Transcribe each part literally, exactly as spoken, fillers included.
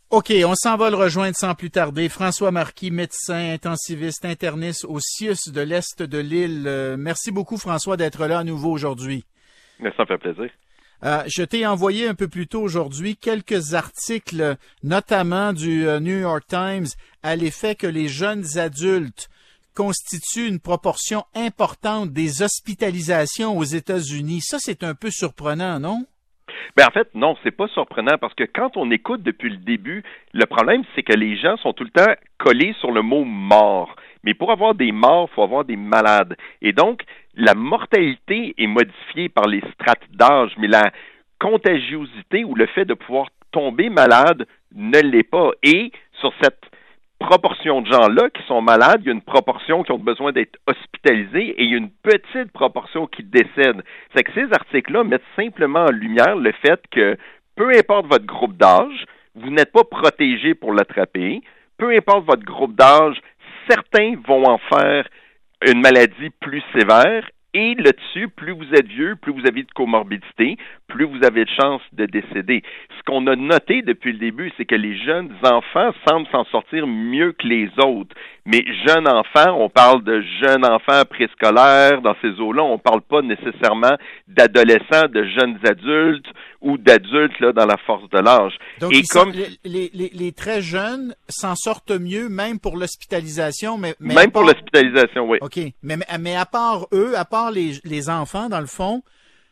OK, on s'en va le rejoindre sans plus tarder. François Marquis, médecin, intensiviste, interniste au C I U S de l'Est de l'île. Euh, merci beaucoup, François, d'être là à nouveau aujourd'hui. Mais ça me fait plaisir. Euh, je t'ai envoyé un peu plus tôt aujourd'hui quelques articles, notamment du euh, New York Times, à l'effet que les jeunes adultes constituent une proportion importante des hospitalisations aux États-Unis. Ça, c'est un peu surprenant, non? Ben en fait, non, c'est pas surprenant parce que quand on écoute depuis le début, le problème, c'est que les gens sont tout le temps collés sur le mot mort. Mais pour avoir des morts, il faut avoir des malades. Et donc, la mortalité est modifiée par les strates d'âge, mais la contagiosité ou le fait de pouvoir tomber malade ne l'est pas. Et sur cette proportion de gens-là qui sont malades, il y a une proportion qui ont besoin d'être hospitalisés et il y a une petite proportion qui décèdent. C'est que ces articles-là mettent simplement en lumière le fait que peu importe votre groupe d'âge, vous n'êtes pas protégé pour l'attraper. Peu importe votre groupe d'âge, certains vont en faire une maladie plus sévère. Et là-dessus, plus vous êtes vieux, plus vous avez de comorbidité, plus vous avez de chances de décéder. Ce qu'on a noté depuis le début, c'est que les jeunes enfants semblent s'en sortir mieux que les autres. Mais jeunes enfants, on parle de jeunes enfants préscolaires, dans ces eaux-là, on ne parle pas nécessairement d'adolescents, de jeunes adultes ou d'adultes là dans la force de l'âge. Donc, Et comme sont, les, les, les très jeunes s'en sortent mieux, même pour l'hospitalisation. Mais, mais même part... pour l'hospitalisation, oui. OK. Mais, mais à part eux, à part les, les enfants, dans le fond,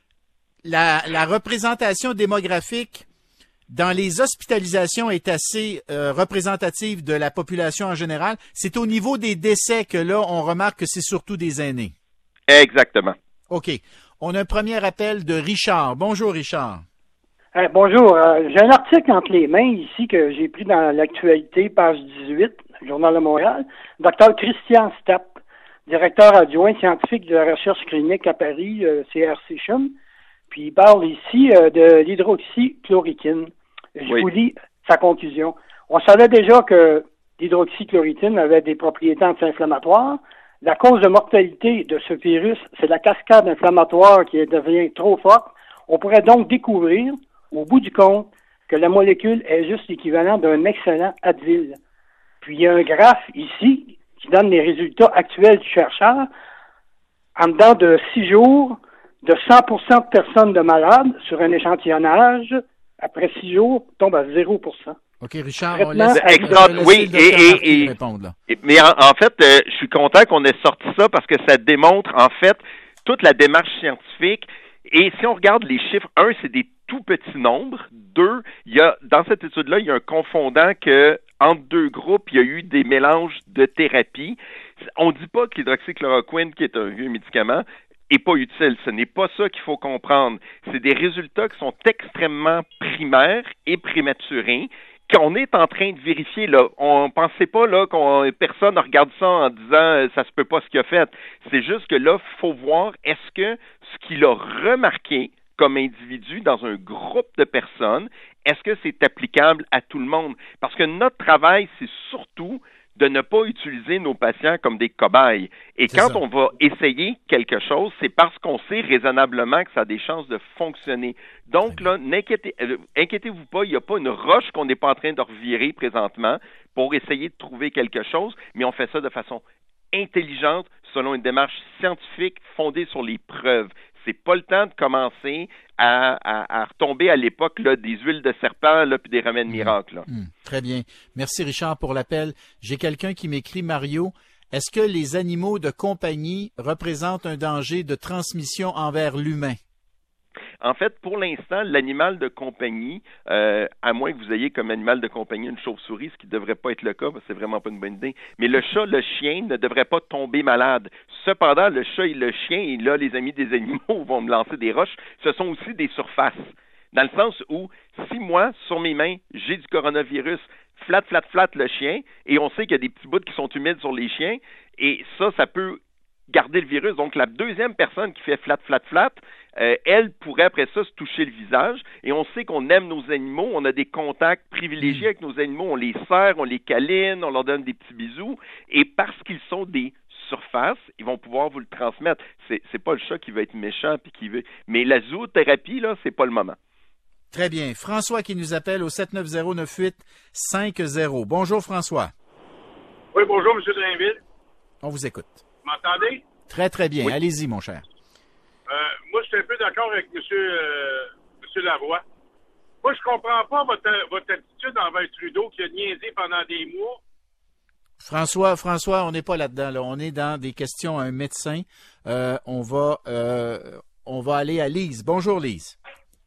la, la représentation démographique dans les hospitalisations est assez euh, représentative de la population en général. C'est au niveau des décès que là, on remarque que c'est surtout des aînés. Exactement. OK. On a un premier appel de Richard. Bonjour, Richard. Euh, bonjour. Euh, j'ai un article entre les mains ici que j'ai pris dans l'actualité, page dix-huit, Journal de Montréal. Docteur Christian Stapp, directeur adjoint scientifique de la recherche clinique à Paris, euh, C R C C H U M. Puis il parle ici euh, de l'hydroxychloroquine. Je oui. vous lis sa conclusion. On savait déjà que l'hydroxychloroquine avait des propriétés anti-inflammatoires. La cause de mortalité de ce virus, c'est la cascade inflammatoire qui devient trop forte. On pourrait donc découvrir, au bout du compte, que la molécule est juste l'équivalent d'un excellent Advil. Puis il y a un graphe ici qui donne les résultats actuels du chercheur. En dedans de six jours, de cent pour cent de personnes de malades sur un échantillonnage, après six jours, tombe à zéro pour cent. OK, Richard, Traitement on laisse, Extra, on laisse oui, le et, docteur et, et, répondre, là. et mais en, en fait, euh, je suis content qu'on ait sorti ça parce que ça démontre en fait toute la démarche scientifique. Et si on regarde les chiffres, un, c'est des tout petits nombres. Deux, il y a dans cette étude-là, il y a un confondant que entre deux groupes, il y a eu des mélanges de thérapies. On ne dit pas que l'hydroxychloroquine, qui est un vieux médicament, est pas utile. Ce n'est pas ça qu'il faut comprendre. C'est des résultats qui sont extrêmement primaires et prématurés qu'on est en train de vérifier. Là, on pensait pas là qu'on personne regarde ça en disant euh, ça se peut pas ce qu'il a fait. C'est juste que là, faut voir est-ce que ce qu'il a remarqué comme individu dans un groupe de personnes, est-ce que c'est applicable à tout le monde? Parce que notre travail, c'est surtout de ne pas utiliser nos patients comme des cobayes. Et C'est quand ça. on va essayer quelque chose, c'est parce qu'on sait raisonnablement que ça a des chances de fonctionner. Donc là, n'inquiétez, euh, inquiétez-vous pas, il n'y a pas une roche qu'on n'est pas en train de revirer présentement pour essayer de trouver quelque chose, mais on fait ça de façon intelligente, selon une démarche scientifique fondée sur les preuves. C'est pas le temps de commencer à, à, à retomber à l'époque là, des huiles de serpent là, puis des remèdes miracles. Là. Mmh, très bien. Merci, Richard, pour l'appel. J'ai quelqu'un qui m'écrit, Mario, est-ce que les animaux de compagnie représentent un danger de transmission envers l'humain? En fait, pour l'instant, l'animal de compagnie, euh, à moins que vous ayez comme animal de compagnie une chauve-souris, ce qui ne devrait pas être le cas, parce que c'est vraiment pas une bonne idée, mais le chat, le chien ne devrait pas tomber malade. Cependant, le chat et le chien, et là, les amis des animaux vont me lancer des roches, ce sont aussi des surfaces. Dans le sens où, si moi, sur mes mains, j'ai du coronavirus, flat, flat, flat le chien, et on sait qu'il y a des petits bouts qui sont humides sur les chiens, et ça, ça peut garder le virus. Donc, la deuxième personne qui fait flat, flat, flat, euh, elle pourrait après ça se toucher le visage. Et on sait qu'on aime nos animaux, on a des contacts privilégiés avec nos animaux, on les serre, on les câline, on leur donne des petits bisous. Et parce qu'ils sont des surfaces, ils vont pouvoir vous le transmettre. C'est, c'est pas le chat qui va être méchant puis qui veut. Mais la zoothérapie, là, c'est pas le moment. Très bien. François qui nous appelle au sept neuf zéro neuf huit cinq zéro. Bonjour François. Oui, bonjour M. Drainville. On vous écoute. Vous m'entendez? Très, très bien. Oui. Allez-y, mon cher. Euh, moi, je suis un peu d'accord avec M. Euh, M. Lavoie. Moi, je comprends pas votre, votre attitude envers Trudeau qui a niaisé pendant des mois. François, François, on n'est pas là-dedans. Là. On est dans des questions à un médecin. Euh, on va, euh, on va aller à Lise. Bonjour, Lise.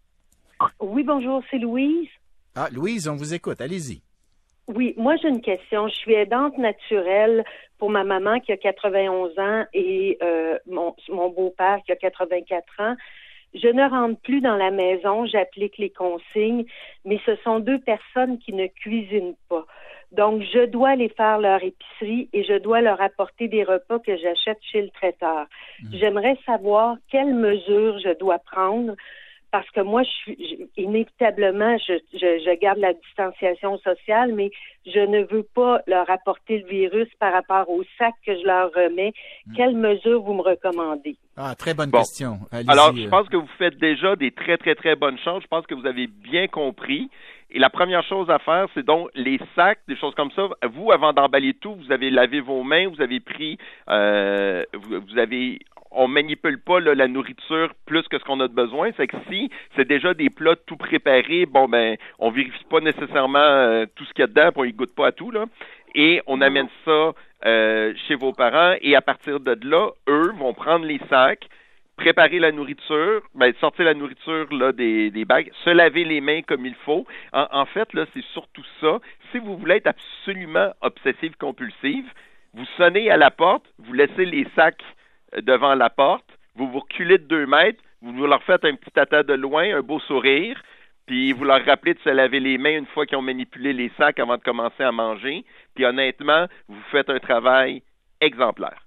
Oui, bonjour, c'est Louise. Ah, Louise, on vous écoute. Allez-y. Oui, moi, j'ai une question. Je suis aidante naturelle pour ma maman qui a quatre-vingt-onze ans et euh, mon, mon beau-père qui a quatre-vingt-quatre ans. Je ne rentre plus dans la maison, j'applique les consignes, mais ce sont deux personnes qui ne cuisinent pas. Donc, je dois aller faire leur épicerie et je dois leur apporter des repas que j'achète chez le traiteur. Mmh. J'aimerais savoir quelles mesures je dois prendre parce que moi, je suis je, inévitablement, je, je, je garde la distanciation sociale, mais je ne veux pas leur apporter le virus par rapport au sac que je leur remets. Mmh. Quelles mesures vous me recommandez? Ah, très bonne bon. question. Allez-y. Alors, je pense que vous faites déjà des très, très, très bonnes choses. Je pense que vous avez bien compris. Et la première chose à faire, c'est donc les sacs, des choses comme ça. Vous, avant d'emballer tout, vous avez lavé vos mains, vous avez pris, euh, vous, vous avez, on manipule pas là, la nourriture plus que ce qu'on a de besoin. C'est que si c'est déjà des plats tout préparés, bon ben, on vérifie pas nécessairement euh, tout ce qu'il y a dedans, puis on y goûte pas à tout là. Et on amène ça euh, chez vos parents. Et à partir de là, eux vont prendre les sacs, préparer la nourriture, ben, sortir la nourriture là, des, des bagues, se laver les mains comme il faut. En, en fait, là, c'est surtout ça. Si vous voulez être absolument obsessive-compulsive, vous sonnez à la porte, vous laissez les sacs devant la porte, vous vous reculez de deux mètres, vous leur faites un petit tata de loin, un beau sourire, puis vous leur rappelez de se laver les mains une fois qu'ils ont manipulé les sacs avant de commencer à manger. Puis honnêtement, vous faites un travail exemplaire.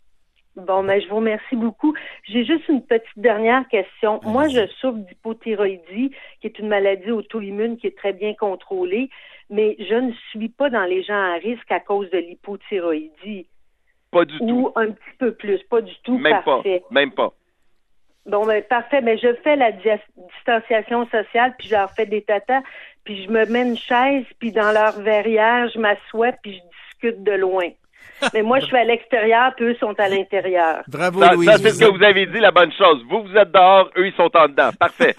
Bon, mais je vous remercie beaucoup. J'ai juste une petite dernière question. Allez-y. Moi, je souffre d'hypothyroïdie, qui est une maladie auto-immune qui est très bien contrôlée, mais je ne suis pas dans les gens à risque à cause de l'hypothyroïdie. Pas du Ou tout. un petit peu plus, pas du tout. Même Parfait. pas. Même pas. Bon, ben parfait. Mais je fais la dia- distanciation sociale, puis je leur fais des tatas, puis je me mets une chaise, puis dans leur verrière, je m'assois, puis je discute de loin. Mais moi, je suis à l'extérieur, puis eux sont à l'intérieur. Bravo, Ça, Louise. ça, c'est vous ce que êtes- vous avez dit, la bonne chose. Vous, vous êtes dehors, eux, ils sont en dedans. Parfait.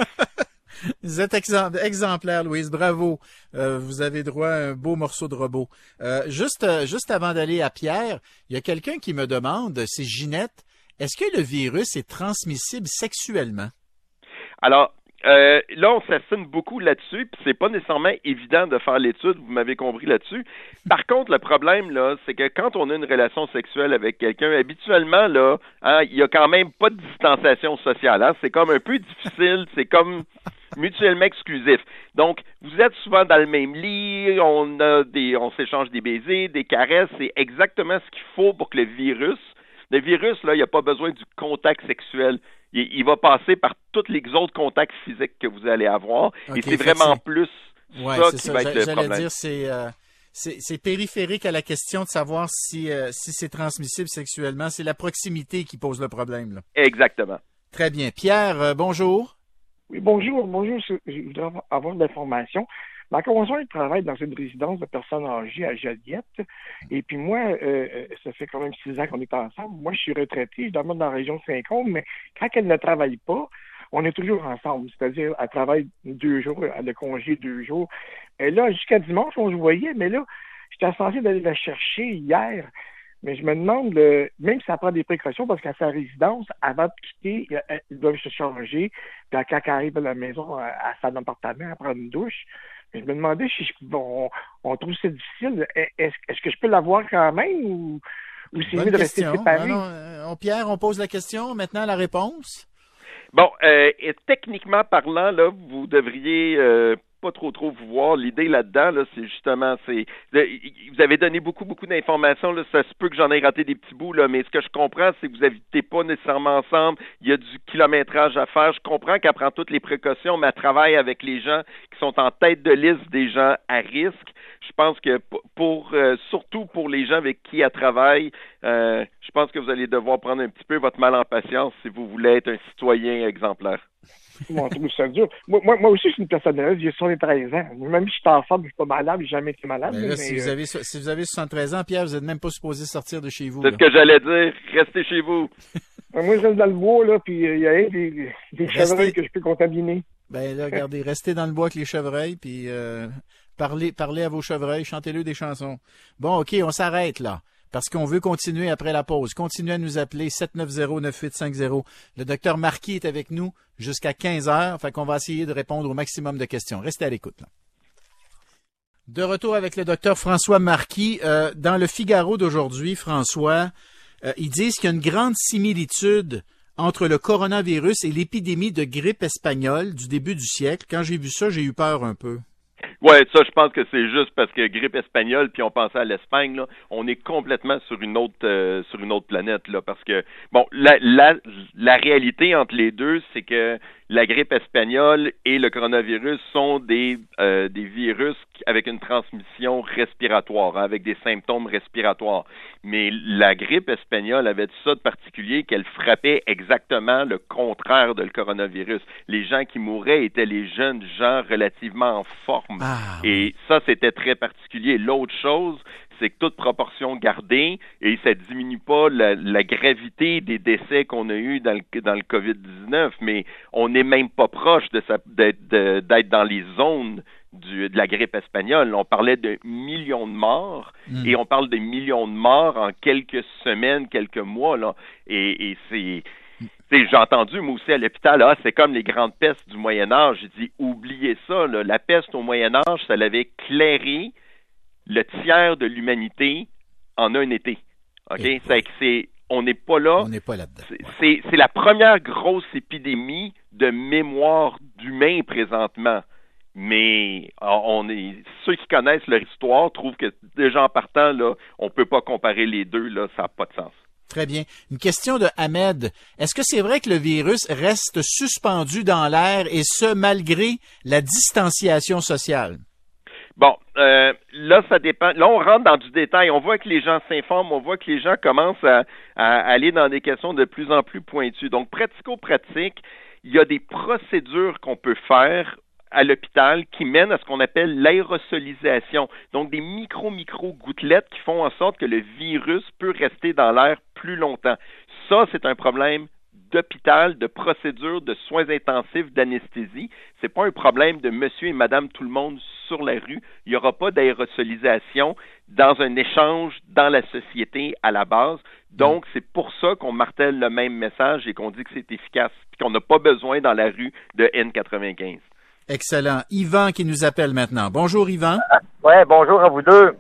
Vous êtes exemp- exemplaire, Louise. Bravo. Euh, vous avez droit à un beau morceau de robot. Euh, juste, euh, juste avant d'aller à Pierre, il y a quelqu'un qui me demande, c'est Ginette, est-ce que le virus est transmissible sexuellement? Alors, euh, là, on s'assine beaucoup là-dessus, puis c'est pas nécessairement évident de faire l'étude, vous m'avez compris là-dessus. Par contre, le problème, là, c'est que quand on a une relation sexuelle avec quelqu'un, habituellement, là, hein, il y a quand même pas de distanciation sociale. Hein? C'est comme un peu difficile, c'est comme mutuellement exclusif. Donc, vous êtes souvent dans le même lit, on a des, on s'échange des baisers, des caresses, c'est exactement ce qu'il faut pour que le virus, le virus, là, il n'y a pas besoin du contact sexuel. Il, il va passer par tous les autres contacts physiques que vous allez avoir. Ok, et c'est fait que vraiment c'est- plus Ouais, ça c'est qui ça. va J'a- être le J'allais problème. dire, c'est, euh, c'est, c'est périphérique à la question de savoir si, euh, si c'est transmissible sexuellement. C'est la proximité qui pose le problème, là. Exactement. Très bien. Pierre, euh, bonjour. Oui, bonjour, bonjour. Je je voudrais avoir de l'information. Ma conjointe travaille dans une résidence de personnes âgées à Joliette. Et puis moi, euh, ça fait quand même six ans qu'on est ensemble. Moi, je suis retraité, je demeure dans la région de Saint-Côme, mais quand elle ne travaille pas, on est toujours ensemble. C'est-à-dire, elle travaille deux jours, elle a congé deux jours. Et là, jusqu'à dimanche, on se voyait, mais là, j'étais censé d'aller la chercher hier. Mais je me demande, le, même si ça prend des précautions, parce qu'à sa résidence, avant de quitter, ils doivent se changer. Puis quand elle arrive à la maison, à, à son appartement, à prendre une douche. Mais je me demandais si je, on, on trouve ça difficile. Est-ce, est-ce que je peux l'avoir quand même ou, ou c'est Bonne mieux de rester question. séparés? Non, non, euh, on- Pierre, on pose la question. Maintenant, la réponse. Bon, euh, et techniquement parlant, là, vous devriez euh, pas trop trop vous voir. L'idée là-dedans, là, c'est justement, c'est vous avez donné beaucoup, beaucoup d'informations, là, ça se peut que j'en ai raté des petits bouts, là, mais ce que je comprends, c'est que vous n'habitez pas nécessairement ensemble, il y a du kilométrage à faire. Je comprends qu'elle prend toutes les précautions, mais elle travaille avec les gens qui sont en tête de liste des gens à risque. Je pense que pour euh, surtout pour les gens avec qui elle travaille, euh, je pense que vous allez devoir prendre un petit peu votre mal en patience si vous voulez être un citoyen exemplaire. Moi, on trouve ça dur. Moi, moi, moi aussi, je suis une personne heureuse. J'ai soixante-treize ans. Même si je suis en forme, je suis pas malade, j'ai jamais été malade. Ben là, mais, si, euh... vous avez, si vous avez soixante-treize ans, Pierre, vous n'êtes même pas supposé sortir de chez vous. C'est là. ce que j'allais dire. Restez chez vous. Moi, je reste dans le bois, là, puis il euh, y a des, des chevreuils que je peux contaminer. Ben là, regardez, restez dans le bois avec les chevreuils, puis euh, parlez, parlez à vos chevreuils, chantez-le des chansons. Bon, OK, on s'arrête là. Parce qu'on veut continuer après la pause. Continuez à nous appeler sept neuf zéro, neuf huit cinq zéro. Le docteur Marquis est avec nous jusqu'à quinze heures. Fait qu'on va essayer de répondre au maximum de questions. Restez à l'écoute. Là. De retour avec le docteur François Marquis. Euh, dans le Figaro d'aujourd'hui, François, euh, ils disent qu'il y a une grande similitude entre le coronavirus et l'épidémie de grippe espagnole du début du siècle. Quand j'ai vu ça, j'ai eu peur un peu. Ouais, ça, je pense que c'est juste parce que grippe espagnole, puis on pensait à l'Espagne, là, on est complètement sur une autre euh, sur une autre planète, là, parce que bon, la la la réalité entre les deux, c'est que la grippe espagnole et le coronavirus sont des euh, des virus avec une transmission respiratoire, hein, avec des symptômes respiratoires. Mais la grippe espagnole avait ça de particulier qu'elle frappait exactement le contraire de le coronavirus. Les gens qui mouraient étaient les jeunes gens relativement en forme. Ah, et ça, c'était très particulier. L'autre chose, c'est que toute proportion gardée, et ça diminue pas la, la gravité des décès qu'on a eus dans le, dans le covid dix-neuf, mais on n'est même pas proche de sa, d'être, de, d'être dans les zones du, de la grippe espagnole. On parlait de millions de morts, mm. et on parle de millions de morts en quelques semaines, quelques mois, là. Et, et c'est... T'sais, j'ai entendu, moi aussi, à l'hôpital, ah, c'est comme les grandes pestes du Moyen-Âge. J'ai dit, oubliez ça, là. La peste au Moyen-Âge, ça l'avait clairé le tiers de l'humanité en un été. OK? Et c'est que c'est, on n'est pas là. On n'est pas là-dedans. C'est, c'est, c'est la première grosse épidémie de mémoire d'humains présentement. Mais on est, ceux qui connaissent leur histoire trouvent que déjà en partant, là, on peut pas comparer les deux, là, ça n'a pas de sens. Très bien. Une question de Ahmed. Est-ce que c'est vrai que le virus reste suspendu dans l'air et ce, malgré la distanciation sociale? Bon, euh, là, ça dépend. Là, on rentre dans du détail. On voit que les gens s'informent, on voit que les gens commencent à, à aller dans des questions de plus en plus pointues. Donc, pratico-pratique, il y a des procédures qu'on peut faire à l'hôpital qui mènent à ce qu'on appelle l'aérosolisation. Donc, des micro-micro-gouttelettes qui font en sorte que le virus peut rester dans l'air plus longtemps. Ça, c'est un problème d'hôpital, de procédure, de soins intensifs, d'anesthésie. C'est pas un problème de monsieur et madame tout le monde sur la rue. Il n'y aura pas d'aérosolisation dans un échange dans la société à la base. Donc, c'est pour ça qu'on martèle le même message et qu'on dit que c'est efficace et qu'on n'a pas besoin dans la rue de N quatre-vingt-quinze. Excellent. Yvan qui nous appelle maintenant. Bonjour, Yvan. Euh, oui, bonjour à vous deux.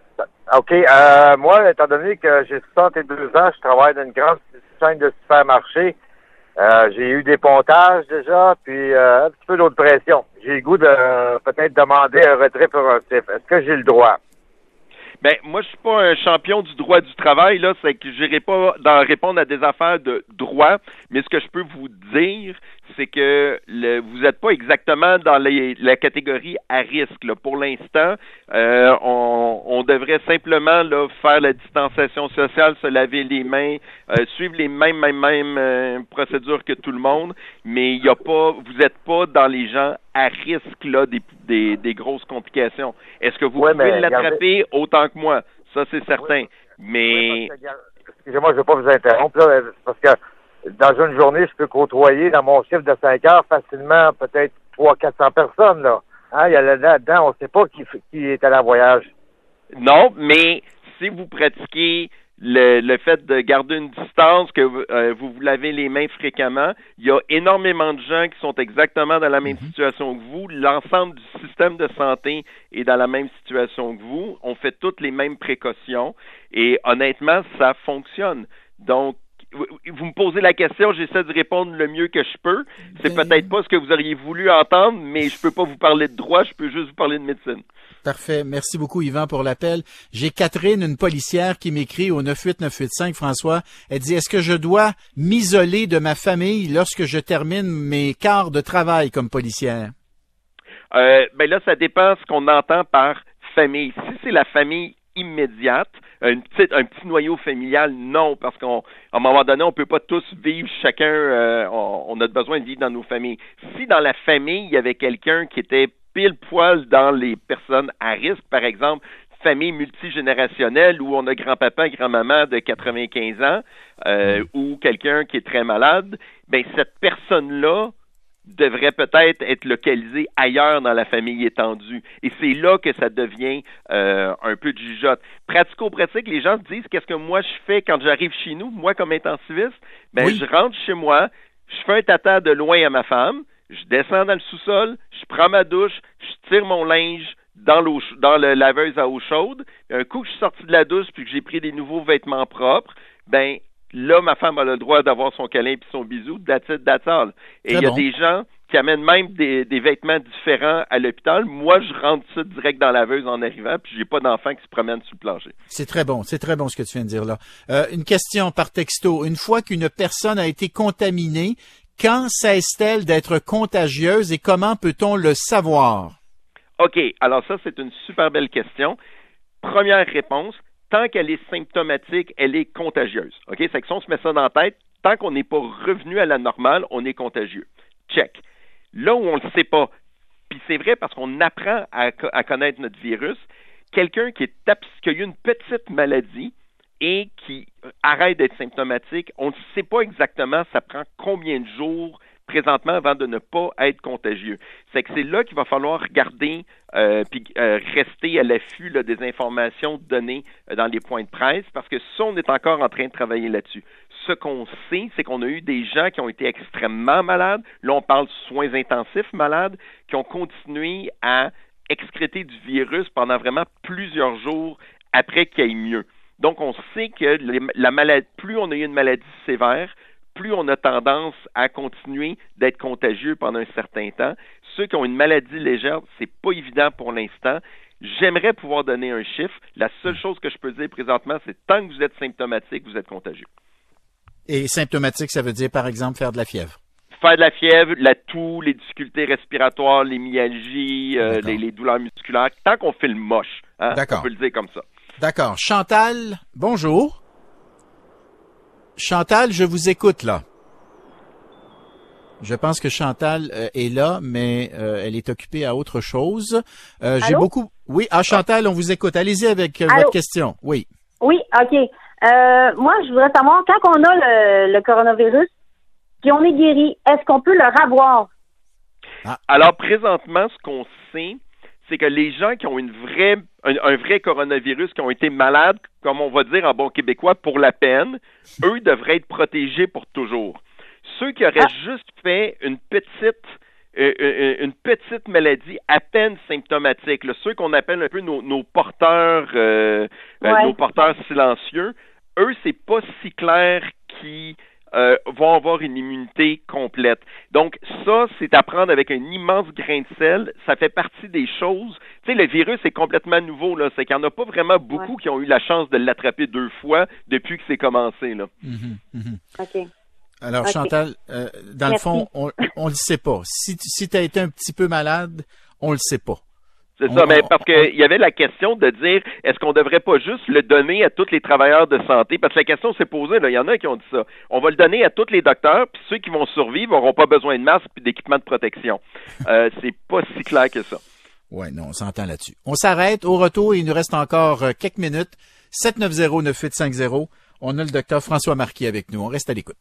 OK. Euh, moi, étant donné que j'ai soixante-deux ans, je travaille dans une grande chaîne de supermarchés. Euh, j'ai eu des pontages déjà, puis euh, un petit peu d'autres pression. J'ai le goût de euh, peut-être demander un retrait préventif. Est-ce que j'ai le droit? Ben, moi, je suis pas un champion du droit du travail, là, c'est que j'irai pas dans répondre à des affaires de droit, mais ce que je peux vous dire, c'est que le, vous n'êtes pas exactement dans les, la catégorie à risque, là. Pour l'instant, euh, on, on devrait simplement, là, faire la distanciation sociale, se laver les mains, euh, suivre les mêmes, mêmes, mêmes euh, procédures que tout le monde, mais il y a pas, vous n'êtes pas dans les gens à risque, là, des, des, des grosses complications. Est-ce que vous ouais, pouvez mais, l'attraper regardez... autant que moi? Ça, c'est certain. Oui, mais... oui, que, excusez-moi, je ne veux pas vous interrompre, là, parce que dans une journée, je peux côtoyer dans mon chiffre de cinq heures facilement peut-être trois cents à quatre cents personnes, là. Hein, il y a là-dedans, on ne sait pas qui, qui est allé en voyage. Non, mais si vous pratiquez le, le fait de garder une distance, que euh, vous vous lavez les mains fréquemment, il y a énormément de gens qui sont exactement dans la même mm-hmm. situation que vous. L'ensemble du système de santé est dans la même situation que vous. On fait toutes les mêmes précautions et honnêtement, ça fonctionne. Donc, vous me posez la question, j'essaie de répondre le mieux que je peux. C'est ben... peut-être pas ce que vous auriez voulu entendre, mais je peux pas vous parler de droit, je peux juste vous parler de médecine. Parfait. Merci beaucoup, Yvan, pour l'appel. J'ai Catherine, une policière, qui m'écrit au neuf huit neuf huit cinq, François. Elle dit, est-ce que je dois m'isoler de ma famille lorsque je termine mes quarts de travail comme policière? Euh, ben là, ça dépend ce qu'on entend par famille. Si c'est la famille immédiate, une petite, un petit noyau familial, non, parce qu'à un moment donné, on peut pas tous vivre chacun, euh, on, on a besoin de vivre dans nos familles. Si dans la famille, il y avait quelqu'un qui était pile poil dans les personnes à risque, par exemple, famille multigénérationnelle où on a grand-papa et grand-maman de quatre-vingt-quinze ans euh, ou quelqu'un qui est très malade, ben cette personne-là devrait peut-être être localisée ailleurs dans la famille étendue. Et c'est là que ça devient euh, un peu de jugeote. Pratico-pratique, les gens se disent qu'est-ce que moi je fais quand j'arrive chez nous, moi comme intensiviste, ben oui. je rentre chez moi, je fais un tata de loin à ma femme, je descends dans le sous-sol, je prends ma douche, je tire mon linge dans l'eau, dans le laveuse à eau chaude. Un coup que je suis sorti de la douche puis que j'ai pris des nouveaux vêtements propres, ben là, ma femme a le droit d'avoir son câlin puis son bisou, that's it, that's all. Et il y a bon. des gens qui amènent même des, des vêtements différents à l'hôpital. Moi, je rentre ça direct dans la laveuse en arrivant, puis j'ai pas d'enfants qui se promènent sur le plancher. C'est très bon, c'est très bon ce que tu viens de dire là. Euh, une question par texto. Une fois qu'une personne a été contaminée, quand cesse-t-elle d'être contagieuse et comment peut-on le savoir? OK, alors ça, c'est une super belle question. Première réponse, tant qu'elle est symptomatique, elle est contagieuse. OK, c'est que si on se met ça dans la tête, tant qu'on n'est pas revenu à la normale, on est contagieux. Check. Là où on ne le sait pas, puis c'est vrai parce qu'on apprend à, à connaître notre virus, quelqu'un qui, est, qui a eu une petite maladie et qui arrête d'être symptomatique, on ne sait pas exactement ça prend combien de jours présentement avant de ne pas être contagieux. C'est que c'est là qu'il va falloir regarder euh, puis euh, rester à l'affût là, des informations données euh, dans les points de presse parce que ça, on est encore en train de travailler là-dessus. Ce qu'on sait, c'est qu'on a eu des gens qui ont été extrêmement malades. Là, on parle de soins intensifs malades qui ont continué à excréter du virus pendant vraiment plusieurs jours après qu'il y ait mieux. Donc, on sait que les, la maladie, plus on a eu une maladie sévère, plus on a tendance à continuer d'être contagieux pendant un certain temps. Ceux qui ont une maladie légère, c'est pas évident pour l'instant. J'aimerais pouvoir donner un chiffre. La seule chose que je peux dire présentement, c'est tant que vous êtes symptomatique, vous êtes contagieux. Et symptomatique, ça veut dire, par exemple, faire de la fièvre? Faire de la fièvre, la toux, les difficultés respiratoires, les myalgies, euh, les, les douleurs musculaires. Tant qu'on fait le moche, hein, on peut le dire comme ça. D'accord. Chantal, bonjour. Chantal, je vous écoute là. Je pense que Chantal euh, est là, mais euh, elle est occupée à autre chose. Euh, j'ai beaucoup. Oui, ah Chantal, on vous écoute. Allez-y avec euh, votre question. Oui. Oui, ok. Euh, moi, je voudrais savoir quand on a le, le coronavirus, puis on est guéri, est-ce qu'on peut le ravoir? Ah. Alors présentement, ce qu'on sait, c'est que les gens qui ont une vraie, un, un vrai coronavirus, qui ont été malades, comme on va dire en bon québécois, pour la peine, eux devraient être protégés pour toujours. Ceux qui auraient ah. juste fait une petite, euh, une petite maladie à peine symptomatique, là, ceux qu'on appelle un peu nos, nos porteurs, euh, ouais. euh, nos porteurs silencieux, eux, c'est pas si clair qui Euh, vont avoir une immunité complète. Donc, ça, c'est à prendre avec un immense grain de sel. Ça fait partie des choses. Tu sais, le virus est complètement nouveau, là. C'est qu'il n'y en a pas vraiment beaucoup ouais. qui ont eu la chance de l'attraper deux fois depuis que c'est commencé, là. Mm-hmm, mm-hmm. OK. Alors, okay. Chantal, euh, dans Merci. le fond, on ne le sait pas. Si, si tu as été un petit peu malade, on le sait pas. C'est ça, mais parce qu'il y avait la question de dire, est-ce qu'on ne devrait pas juste le donner à tous les travailleurs de santé? Parce que la question s'est posée, là, il y en a qui ont dit ça. On va le donner à tous les docteurs, puis ceux qui vont survivre n'auront pas besoin de masque et d'équipement de protection. Euh, c'est pas si clair que ça. Oui, non, on s'entend là-dessus. On s'arrête. Au retour, il nous reste encore quelques minutes. sept neuf zéro neuf huit cinq zéro. On a le docteur François Marquis avec nous. On reste à l'écoute.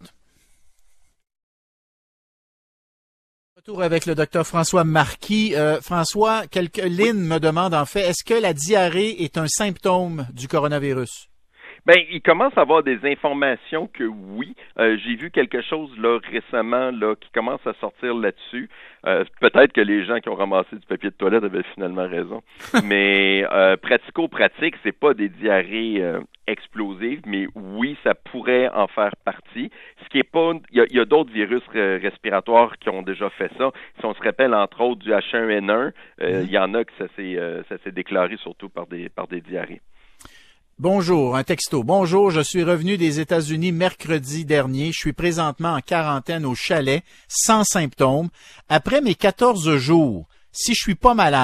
Retour avec le docteur François Marquis. Euh, François, quelques Lynn me demande en fait, est-ce que la diarrhée est un symptôme du coronavirus? Ben, il commence à avoir des informations que oui. Euh, j'ai vu quelque chose là récemment là qui commence à sortir là-dessus. Euh, peut-être que les gens qui ont ramassé du papier de toilette avaient finalement raison. Mais euh, pratico-pratique, c'est pas des diarrhées euh, explosives, mais oui, ça pourrait en faire partie. Ce qui est pas, il y a, y a d'autres virus euh, respiratoires qui ont déjà fait ça. Si on se rappelle entre autres du H un N un, euh, il mm-hmm. y en a que ça s'est euh, ça s'est déclaré surtout par des par des diarrhées. Bonjour, un texto. Bonjour, je suis revenu des États-Unis mercredi dernier. Je suis présentement en quarantaine au chalet, sans symptômes. Après mes quatorze jours, si je suis pas malade,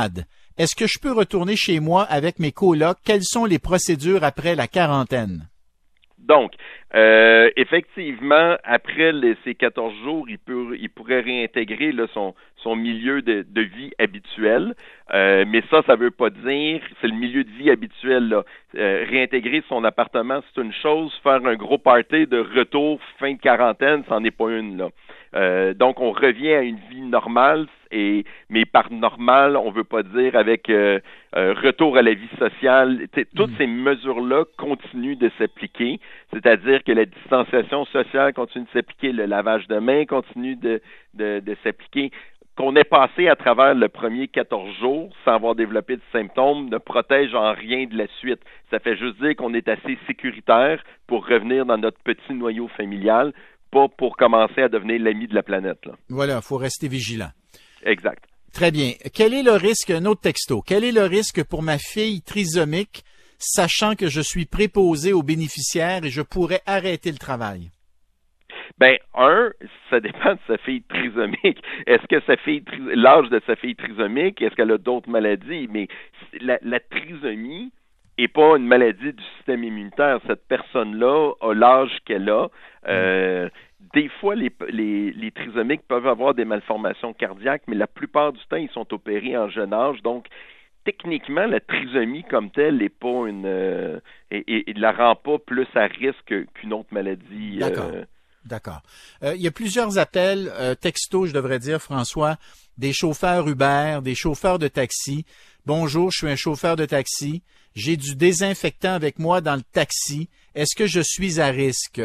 Est-ce que je peux retourner chez moi avec mes colocs? Quelles sont les procédures après la quarantaine? Donc, euh, effectivement, après les, ces quatorze jours, il, peut, il pourrait réintégrer là, son, son milieu de, de vie habituel. Euh, mais ça, ça veut pas dire, c'est le milieu de vie habituel. Là. Euh, réintégrer son appartement, c'est une chose. Faire un gros party de retour fin de quarantaine, c'en est pas une. Là. Euh, donc, on revient à une vie normale. Et, mais par normal, on veut pas dire avec euh, euh, retour à la vie sociale. T'sais, toutes mmh. ces mesures-là continuent de s'appliquer, c'est-à-dire que la distanciation sociale continue de s'appliquer, le lavage de mains continue de, de, de s'appliquer. Qu'on ait passé à travers le premier quatorze jours sans avoir développé de symptômes ne protège en rien de la suite. Ça fait juste dire qu'on est assez sécuritaire pour revenir dans notre petit noyau familial, pas pour commencer à devenir l'ami de la planète. Là. Voilà, il faut rester vigilant. Exact. Très bien. Quel est le risque, un autre texto, quel est le risque pour ma fille trisomique, sachant que je suis préposé aux bénéficiaires et je pourrais arrêter le travail? Ben, un, ça dépend de sa fille trisomique. Est-ce que sa fille, l'âge de sa fille trisomique, est-ce qu'elle a d'autres maladies? Mais la, la trisomie n'est pas une maladie du système immunitaire. Cette personne-là a l'âge qu'elle a. Euh, Des fois, les, les, les trisomiques peuvent avoir des malformations cardiaques, mais la plupart du temps, ils sont opérés en jeune âge. Donc, techniquement, la trisomie comme telle n'est pas une, euh, et, et, et la rend pas plus à risque qu'une autre maladie. D'accord. Euh... D'accord. Euh, il y a plusieurs appels, euh, textos, je devrais dire, François, des chauffeurs Uber, des chauffeurs de taxi. Bonjour, je suis un chauffeur de taxi. J'ai du désinfectant avec moi dans le taxi. Est-ce que je suis à risque?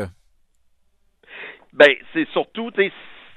Ben, c'est surtout, tu sais,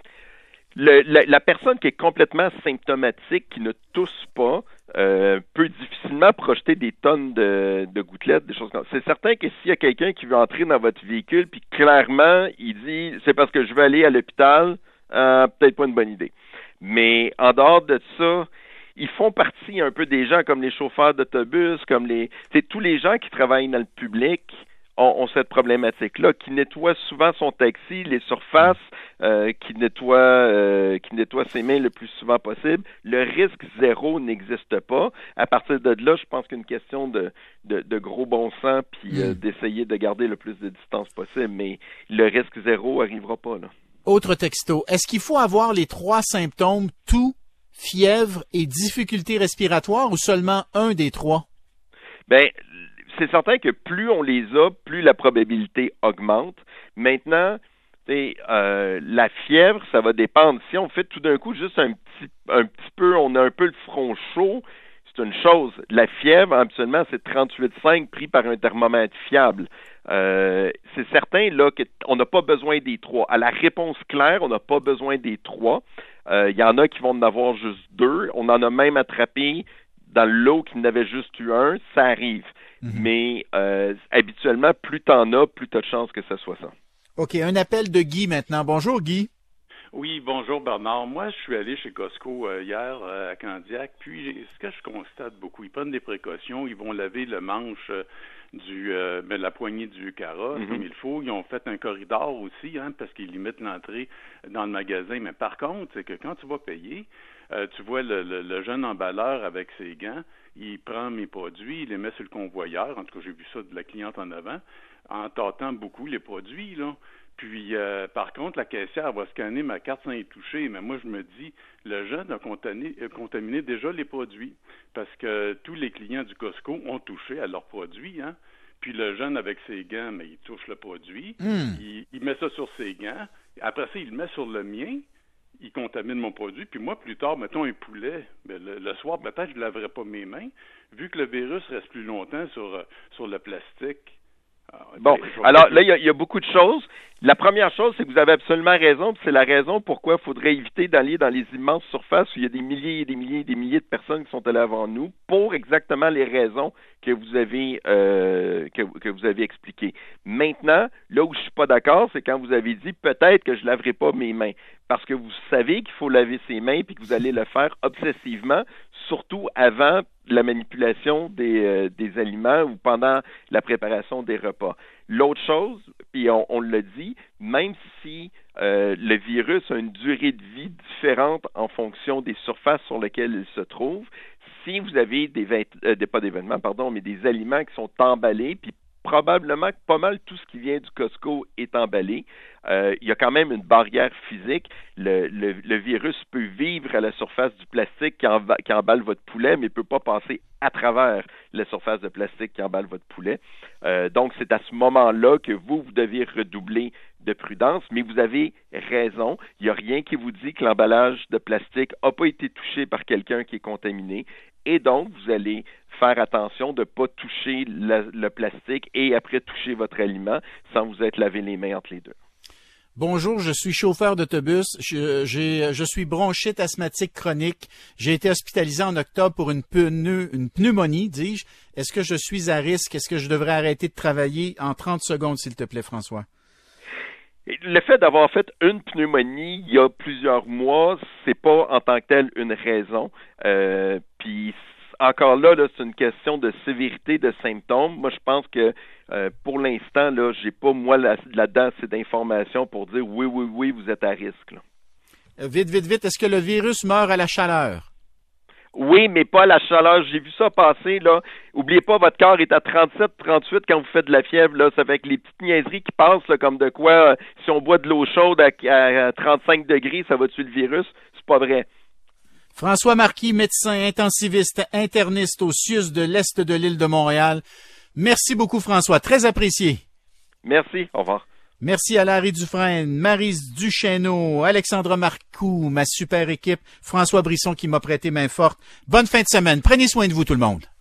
le, la, la personne qui est complètement symptomatique, qui ne tousse pas, euh, peut difficilement projeter des tonnes de, de gouttelettes, des choses comme ça. C'est certain que s'il y a quelqu'un qui veut entrer dans votre véhicule, puis clairement, il dit, c'est parce que je veux aller à l'hôpital, euh, peut-être pas une bonne idée. Mais en dehors de ça, ils font partie un peu des gens comme les chauffeurs d'autobus, comme les, c'est tous les gens qui travaillent dans le public, ont, ont cette problématique-là, qui nettoient souvent son taxi, les surfaces, euh, qui nettoient, euh, qui nettoient ses mains le plus souvent possible. Le risque zéro n'existe pas. À partir de là, je pense qu'une question de, de, de gros bon sens, puis euh, d'essayer de garder le plus de distance possible, mais le risque zéro arrivera pas, là. Autre texto. Est-ce qu'il faut avoir les trois symptômes, toux, fièvre et difficultés respiratoires ou seulement un des trois? Ben, c'est certain que plus on les a, plus la probabilité augmente. Maintenant, euh, la fièvre, ça va dépendre. Si on fait tout d'un coup juste un petit, un petit peu, on a un peu le front chaud, c'est une chose. La fièvre, habituellement, c'est trente-huit virgule cinq pris par un thermomètre fiable. Euh, c'est certain là qu'on n'a pas besoin des trois. À la réponse claire, on n'a pas besoin des trois. Il euh, y en a qui vont en avoir juste deux. On en a même attrapé dans le lot qui n'avait juste eu un. Ça arrive. Mm-hmm. Mais euh, habituellement, plus t'en as, plus t'as de chances que ce soit ça. OK. Un appel de Guy maintenant. Bonjour, Guy. Oui, bonjour Bernard. Moi, je suis allé chez Costco euh, hier euh, à Candiac, puis ce que je constate beaucoup, ils prennent des précautions, ils vont laver le manche euh, du euh, ben, la poignée du carrosse, mm-hmm. comme il faut. Ils ont fait un corridor aussi, hein, parce qu'ils limitent l'entrée dans le magasin. Mais par contre, c'est que quand tu vas payer, euh, tu vois le, le, le jeune emballeur avec ses gants, il prend mes produits, il les met sur le convoyeur. En tout cas, j'ai vu ça de la cliente en avant, en tâtant beaucoup les produits, là. Puis, euh, par contre, la caissière va scanner ma carte sans y toucher. Mais moi, je me dis, le jeune a contaminé, a contaminé déjà les produits parce que tous les clients du Costco ont touché à leurs produits, hein. Puis le jeune, avec ses gants, mais il touche le produit. Mm. Il, il met ça sur ses gants. Après ça, il le met sur le mien. Il contamine mon produit. Puis moi, plus tard, mettons un poulet. Ben, le, le soir, peut-être, je ne laverai pas mes mains. Vu que le virus reste plus longtemps sur, sur le plastique. Bon, alors là, il y, y a beaucoup de choses. La première chose, c'est que vous avez absolument raison, puis c'est la raison pourquoi il faudrait éviter d'aller dans les immenses surfaces où il y a des milliers et des milliers et des milliers de personnes qui sont allées avant nous, pour exactement les raisons que vous avez euh, que, que vous avez expliquées. Maintenant, là où je suis pas d'accord, c'est quand vous avez dit peut-être que je laverai pas mes mains, parce que vous savez qu'il faut laver ses mains puis que vous allez le faire obsessivement, surtout avant la manipulation des, euh, des aliments ou pendant la préparation des repas. L'autre chose, puis on, on l'a dit, même si euh, le virus a une durée de vie différente en fonction des surfaces sur lesquelles il se trouve, si vous avez des, euh, des pas d'événements, pardon, mais des aliments qui sont emballés, puis probablement que pas mal tout ce qui vient du Costco est emballé. Euh, il y a quand même une barrière physique. Le, le, le virus peut vivre à la surface du plastique qui, en, qui emballe votre poulet, mais ne peut pas passer à travers la surface de plastique qui emballe votre poulet. Euh, donc, c'est à ce moment-là que vous, vous devez redoubler de prudence, mais vous avez raison. Il n'y a rien qui vous dit que l'emballage de plastique n'a pas été touché par quelqu'un qui est contaminé. Et donc, vous allez faire attention de ne pas toucher le, le plastique et après toucher votre aliment sans vous être lavé les mains entre les deux. Bonjour, je suis chauffeur d'autobus. Je, j'ai, je suis bronchite asthmatique chronique. J'ai été hospitalisé en octobre pour une, pneu, une pneumonie, dis-je. Est-ce que je suis à risque? Est-ce que je devrais arrêter de travailler en trente secondes, s'il te plaît, François? Le fait d'avoir fait une pneumonie il y a plusieurs mois, c'est pas en tant que tel une raison. Euh, puis encore là, là, c'est une question de sévérité de symptômes. Moi, je pense que euh, pour l'instant, là, j'ai pas moi là, là-dedans assez d'informations pour dire oui, oui, oui, vous êtes à risque. Là. Vite, vite, vite. Est-ce que le virus meurt à la chaleur? Oui, mais pas à la chaleur. J'ai vu ça passer, là. Oubliez pas, votre corps est à trente-sept, trente-huit quand vous faites de la fièvre, là. Ça fait que les petites niaiseries qui passent, là, comme de quoi, euh, si on boit de l'eau chaude à, à trente-cinq degrés, ça va tuer le virus. C'est pas vrai. François Marquis, médecin intensiviste, interniste au C I U S de l'Est de l'île de Montréal. Merci beaucoup, François. Très apprécié. Merci. Au revoir. Merci à Larry Dufresne, Maryse Duchesneau, Alexandra Marcoux, ma super équipe, François Brisson qui m'a prêté main forte. Bonne fin de semaine. Prenez soin de vous, tout le monde.